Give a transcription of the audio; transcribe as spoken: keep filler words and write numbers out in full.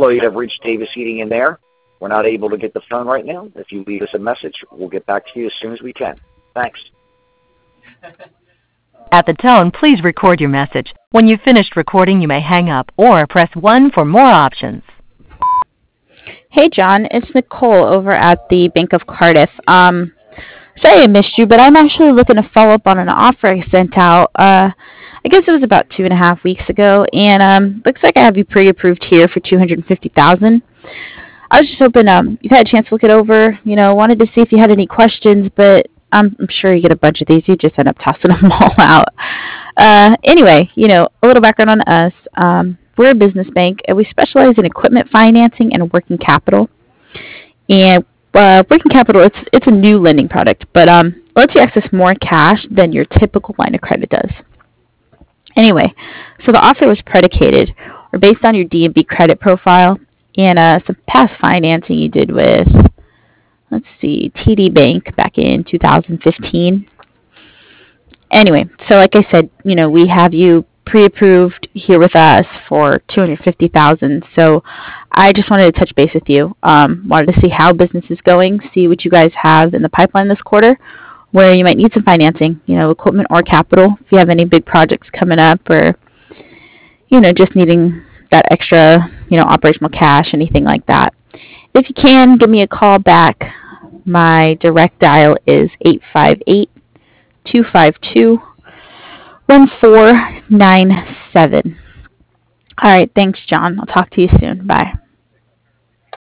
well, you'd have reached Davis Heating in there. We're not able to get the phone right now. If you leave us a message, we'll get back to you as soon as we can. Thanks. At the tone, please record your message. When you've finished recording, you may hang up or press one for more options. Hey, John. It's Nicole over at the Bank of Cardiff. Um, sorry I missed you, but I'm actually looking to follow up on an offer I sent out. Uh, I guess it was about two and a half weeks ago, and um, looks like I have you pre-approved here for two hundred fifty thousand dollars. I was just hoping um, you've had a chance to look it over. You know, wanted to see if you had any questions, but I'm, I'm sure you get a bunch of these. You just end up tossing them all out. Uh, anyway, you know, a little background on us. Um, we're a business bank, and we specialize in equipment financing and working capital. And uh, working capital, it's it's a new lending product, but um, it lets you access more cash than your typical line of credit does. Anyway, so the offer was predicated or based on your D and B credit profile and uh, some past financing you did with, let's see, T D Bank back in two thousand fifteen. Anyway, so like I said, you know, we have you pre-approved here with us for two hundred fifty thousand dollars. So I just wanted to touch base with you. Um, wanted to see how business is going, see what you guys have in the pipeline this quarter, where you might need some financing, you know, equipment or capital. If you have any big projects coming up, or you know, just needing that extra, you know, operational cash, anything like that. If you can, give me a call back. My direct dial is eight five eight, two five two, one four nine seven. All right, thanks, John. I'll talk to you soon. Bye.